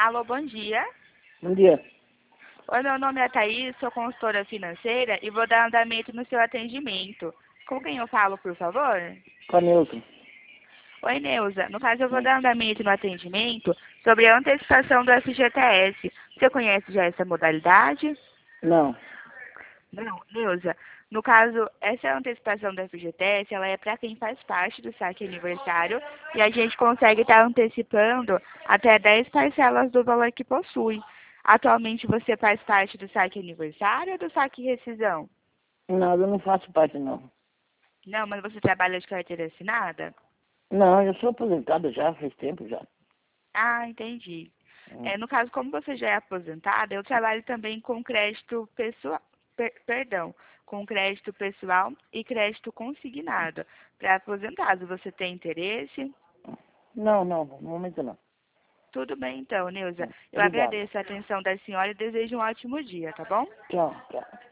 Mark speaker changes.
Speaker 1: Alô, bom dia.
Speaker 2: Bom dia.
Speaker 1: Oi, meu nome é Thaís, sou consultora financeira e vou dar andamento no seu atendimento. Com quem eu falo, por favor?
Speaker 2: Com a Nilton.
Speaker 1: Oi, Neuza. No caso, eu vou dar andamento no atendimento sobre a antecipação do FGTS. Você conhece já essa modalidade?
Speaker 2: Não.
Speaker 1: Não, Neuza. No caso, essa antecipação do FGTS, ela é para quem faz parte do saque aniversário e a gente consegue estar antecipando até 10 parcelas do valor que possui. Atualmente você faz parte do saque aniversário ou do saque rescisão?
Speaker 2: Não, eu não faço parte, não.
Speaker 1: Não, mas você trabalha de carteira assinada?
Speaker 2: Não, eu sou aposentado já, faz tempo já.
Speaker 1: Ah, entendi.
Speaker 2: Hum.
Speaker 1: No caso, como você já é aposentada, eu trabalho também com crédito pessoal, perdão, com crédito pessoal e crédito consignado. Para aposentados, você tem interesse?
Speaker 2: Não, no momento não.
Speaker 1: Tudo bem então, Neuza. Eu
Speaker 2: Obrigado.
Speaker 1: agradeço a atenção da senhora e desejo um ótimo dia, tá bom?
Speaker 2: Tchau, tchau.